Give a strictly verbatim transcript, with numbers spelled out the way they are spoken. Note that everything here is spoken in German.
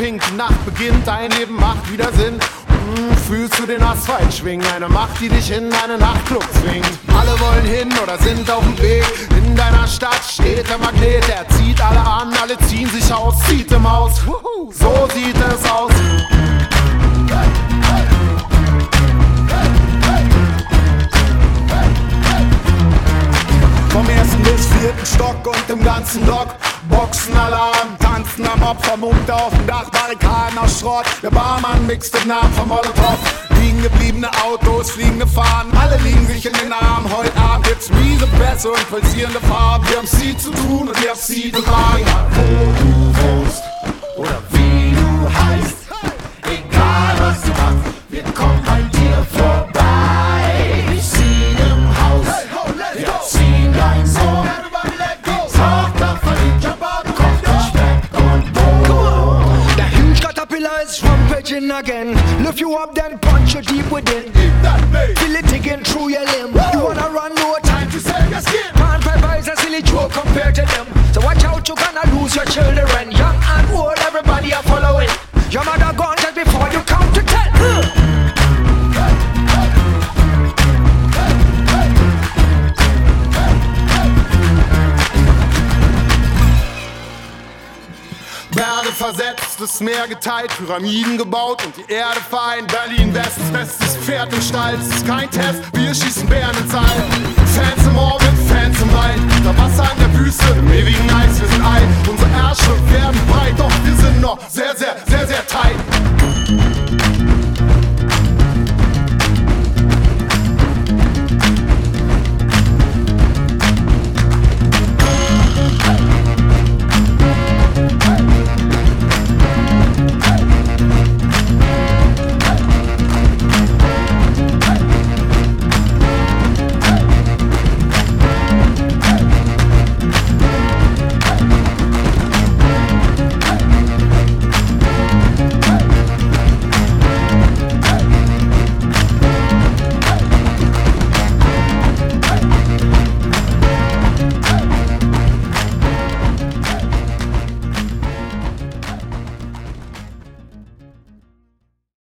pink, die Nacht beginnt, dein Leben macht wieder Sinn. Mm, fühlst du den Asphalt schwingen, eine Macht, die dich in einen Nachtclub zwingt. Alle wollen hin oder sind auf dem Weg, in deiner Stadt steht der Magnet. Er zieht alle an, alle ziehen sich aus, zieht im Haus, so sieht es aus. Vom ersten bis vierten Stock und im ganzen Block Boxenalarm, tanzen am Opfermund auf dem Dach, Barrikaden aus Schrott. Der Barmann mixt den Namen vom Molotow. Liegen gebliebene Autos, fliegende Fahnen, alle liegen sich in den Armen. Heute Abend gibt's miese Bässe und pulsierende Farben. Wir haben sie zu tun und wir haben sie zu tragen. Wo du wohnst oder wie du heißt, egal was du machst, wir kommen an dir vorbei. Wir ziehen im Haus, wir ziehen dein Sohn, die Tochter verliebt, kocht den Speck und Brot. The huge caterpillar is rampaging again. Lift you up then punch you deep within. Feel it digging through your limb. You wanna run, no time to save your skin. Man pepper is a silly joke compared to them. So watch out, you gonna lose your children. Young and old, everybody are following. Your mother gone just before you count to ten. uh. Berge versetzt, das Meer geteilt, Pyramiden gebaut und die Erde vereint. Berlin West, bestes Pferd im Stall, es ist kein Test, wir schießen Bären ins All. Fans im